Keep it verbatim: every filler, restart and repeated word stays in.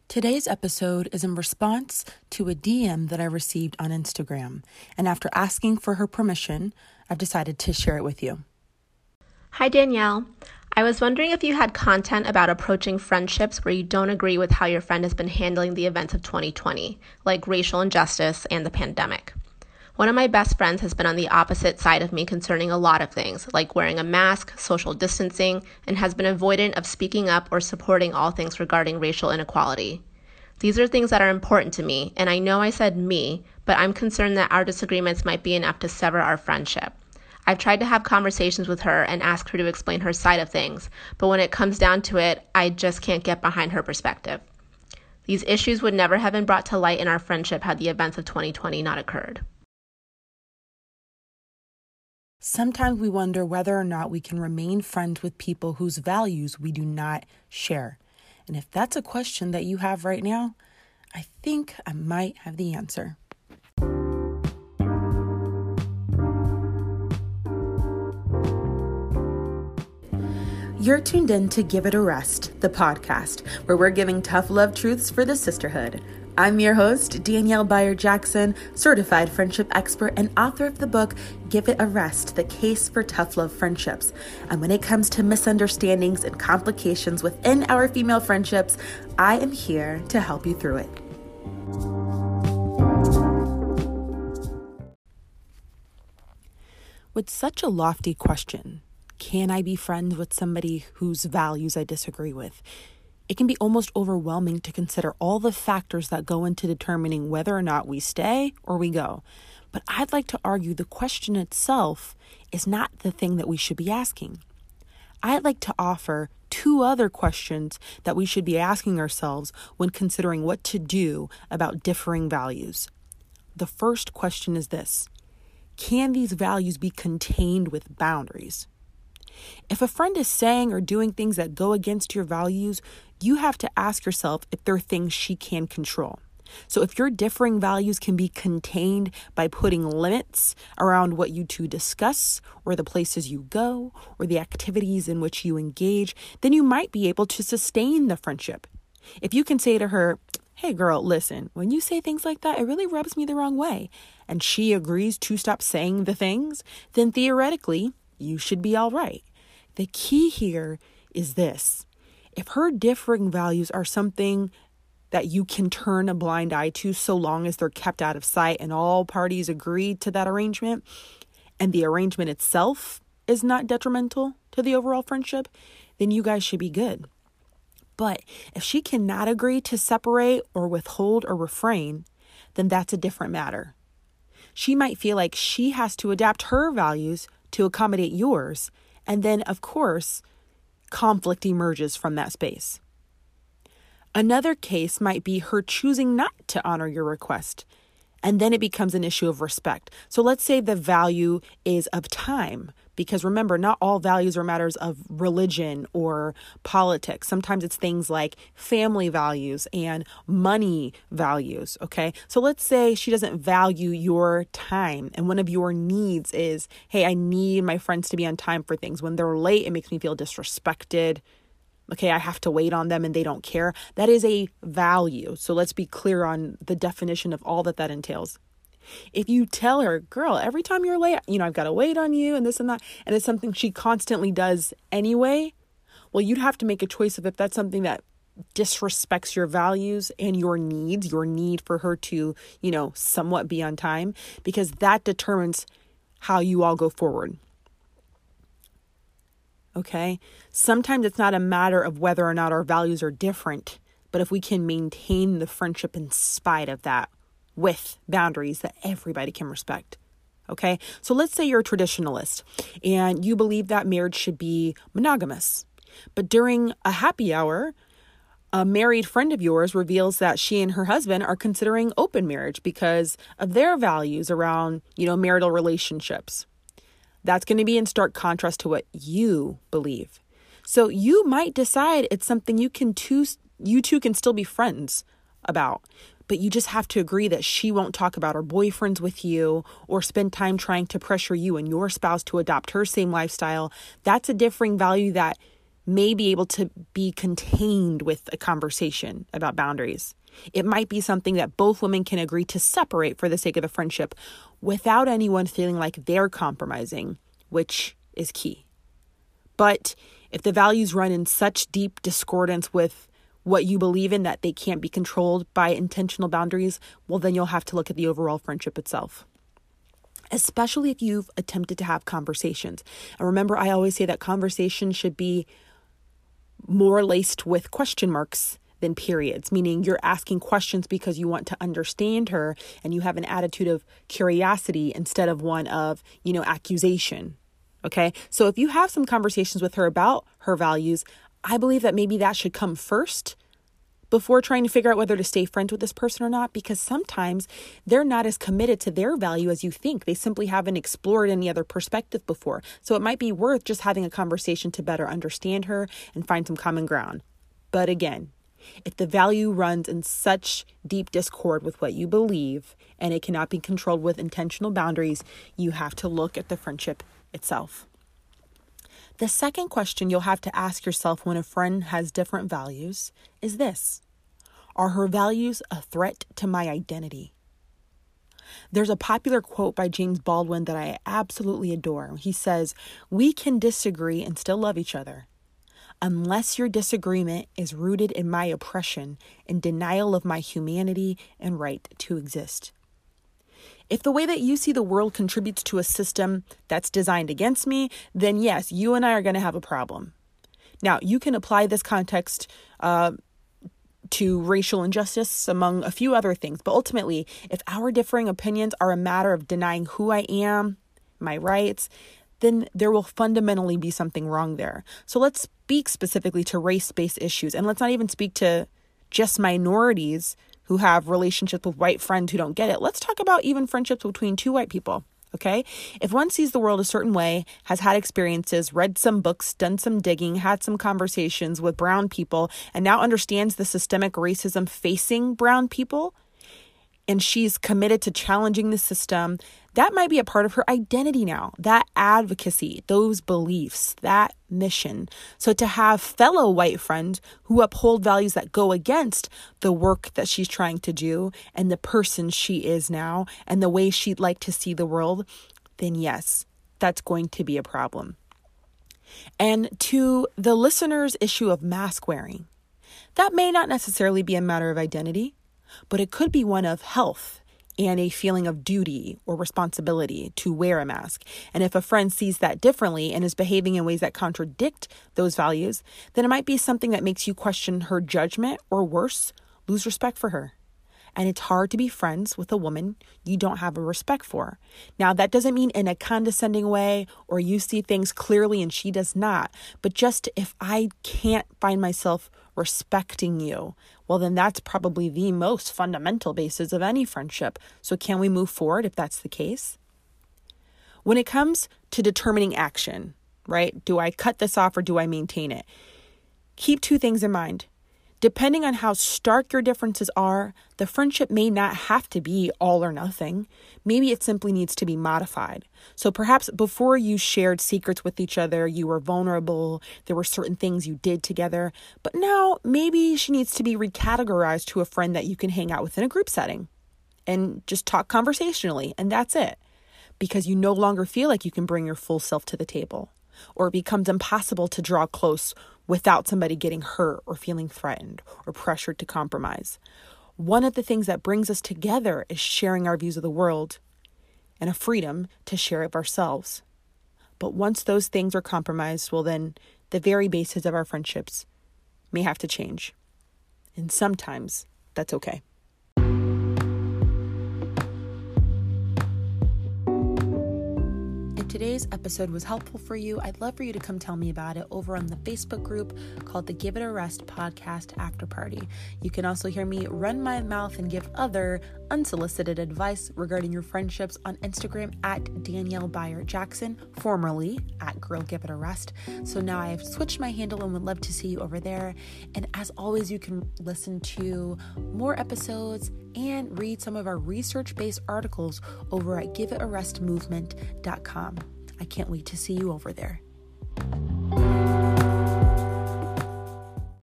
Today's episode is in response to a D M that I received on Instagram, and after asking for her permission, I've decided to share it with you. Hi, Danielle. I was wondering if you had content about approaching friendships where you don't agree with how your friend has been handling the events of twenty twenty, like racial injustice and the pandemic. One of my best friends has been on the opposite side of me concerning a lot of things, like wearing a mask, social distancing, and has been avoidant of speaking up or supporting all things regarding racial inequality. These are things that are important to me, and I know I said me, but I'm concerned that our disagreements might be enough to sever our friendship. I've tried to have conversations with her and ask her to explain her side of things, but when it comes down to it, I just can't get behind her perspective. These issues would never have been brought to light in our friendship had the events of twenty twenty not occurred. Sometimes we wonder whether or not we can remain friends with people whose values we do not share. And if that's a question that you have right now, I think I might have the answer. You're tuned in to Give It a Rest, the podcast, where we're giving tough love truths for the sisterhood. I'm your host, Danielle Byer-Jackson, certified friendship expert and author of the book, Give It a Rest, The Case for Tough Love Friendships. And when it comes to misunderstandings and complications within our female friendships, I am here to help you through it. With such a lofty question, can I be friends with somebody whose values I disagree with? It can be almost overwhelming to consider all the factors that go into determining whether or not we stay or we go. But I'd like to argue the question itself is not the thing that we should be asking. I'd like to offer two other questions that we should be asking ourselves when considering what to do about differing values. The first question is this: can these values be contained with boundaries? If a friend is saying or doing things that go against your values, you have to ask yourself if they're things she can control. So if your differing values can be contained by putting limits around what you two discuss, or the places you go, or the activities in which you engage, then you might be able to sustain the friendship. If you can say to her, "Hey girl, listen, when you say things like that, it really rubs me the wrong way," and she agrees to stop saying the things, then theoretically, you should be all right. The key here is this: if her differing values are something that you can turn a blind eye to so long as they're kept out of sight and all parties agree to that arrangement, and the arrangement itself is not detrimental to the overall friendship, then you guys should be good. But if she cannot agree to separate or withhold or refrain, then that's a different matter. She might feel like she has to adapt her values to accommodate yours, and then, of course, conflict emerges from that space. Another case might be her choosing not to honor your request, and then it becomes an issue of respect. So let's say the value is of time, because remember, not all values are matters of religion or politics. Sometimes it's things like family values and money values, okay? So let's say she doesn't value your time, and one of your needs is, hey, I need my friends to be on time for things. When they're late, it makes me feel disrespected. Okay, I have to wait on them and they don't care. That is a value. So let's be clear on the definition of all that that entails. If you tell her, girl, every time you're late, you know, I've got to wait on you and this and that, and it's something she constantly does anyway, well, you'd have to make a choice of if that's something that disrespects your values and your needs, your need for her to, you know, somewhat be on time, because that determines how you all go forward. Okay? Sometimes it's not a matter of whether or not our values are different, but if we can maintain the friendship in spite of that with boundaries that everybody can respect. Okay? So let's say you're a traditionalist and you believe that marriage should be monogamous. But during a happy hour, a married friend of yours reveals that she and her husband are considering open marriage because of their values around, you know, marital relationships. That's going to be in stark contrast to what you believe. So you might decide it's something you can two, you two can still be friends about, but you just have to agree that she won't talk about her boyfriends with you or spend time trying to pressure you and your spouse to adopt her same lifestyle. That's a differing value that may be able to be contained with a conversation about boundaries. It might be something that both women can agree to separate for the sake of the friendship without anyone feeling like they're compromising, which is key. But if the values run in such deep discordance with what you believe in that they can't be controlled by intentional boundaries, well, then you'll have to look at the overall friendship itself. Especially if you've attempted to have conversations. And remember, I always say that conversation should be more laced with question marks than periods, meaning you're asking questions because you want to understand her and you have an attitude of curiosity instead of one of, you know, accusation. Okay. So if you have some conversations with her about her values, I believe that maybe that should come first before trying to figure out whether to stay friends with this person or not, because sometimes they're not as committed to their value as you think. They simply haven't explored any other perspective before. So it might be worth just having a conversation to better understand her and find some common ground. But again, if the value runs in such deep discord with what you believe and it cannot be controlled with intentional boundaries, you have to look at the friendship itself. The second question you'll have to ask yourself when a friend has different values is this: are her values a threat to my identity? There's a popular quote by James Baldwin that I absolutely adore. He says, "We can disagree and still love each other. Unless your disagreement is rooted in my oppression and denial of my humanity and right to exist." If the way that you see the world contributes to a system that's designed against me, then yes, you and I are going to have a problem. Now, you can apply this context uh, to racial injustice, among a few other things. But ultimately, if our differing opinions are a matter of denying who I am, my rights, then there will fundamentally be something wrong there. So let's speak specifically to race-based issues. And let's not even speak to just minorities who have relationships with white friends who don't get it. Let's talk about even friendships between two white people, okay? If one sees the world a certain way, has had experiences, read some books, done some digging, had some conversations with brown people, and now understands the systemic racism facing brown people, and she's committed to challenging the system, that might be a part of her identity now, that advocacy, those beliefs, that mission. So to have fellow white friends who uphold values that go against the work that she's trying to do and the person she is now and the way she'd like to see the world, then yes, that's going to be a problem. And to the listener's issue of mask wearing, that may not necessarily be a matter of identity, but it could be one of health and a feeling of duty or responsibility to wear a mask. And if a friend sees that differently and is behaving in ways that contradict those values, then it might be something that makes you question her judgment or worse, lose respect for her. And it's hard to be friends with a woman you don't have a respect for. Now, that doesn't mean in a condescending way or you see things clearly and she does not. But just if I can't find myself respecting you, well, then that's probably the most fundamental basis of any friendship. So can we move forward if that's the case? When it comes to determining action, right? Do I cut this off or do I maintain it? Keep two things in mind. Depending on how stark your differences are, the friendship may not have to be all or nothing. Maybe it simply needs to be modified. So perhaps before you shared secrets with each other, you were vulnerable, there were certain things you did together, but now maybe she needs to be recategorized to a friend that you can hang out with in a group setting and just talk conversationally, and that's it. Because you no longer feel like you can bring your full self to the table, or it becomes impossible to draw close without somebody getting hurt or feeling threatened or pressured to compromise. One of the things that brings us together is sharing our views of the world and a freedom to share it of ourselves. But once those things are compromised, well, then the very basis of our friendships may have to change. And sometimes that's okay. Today's episode was helpful for you. I'd love for you to come tell me about it over on the Facebook group called the Give It a Rest Podcast After Party. You can also hear me run my mouth and give other unsolicited advice regarding your friendships on Instagram at Danielle Byer Jackson, formerly at Girl Give It a Rest. So now I have switched my handle and would love to see you over there. And as always, you can listen to more episodes and read some of our research-based articles over at give it a rest movement dot com. I can't wait to see you over there.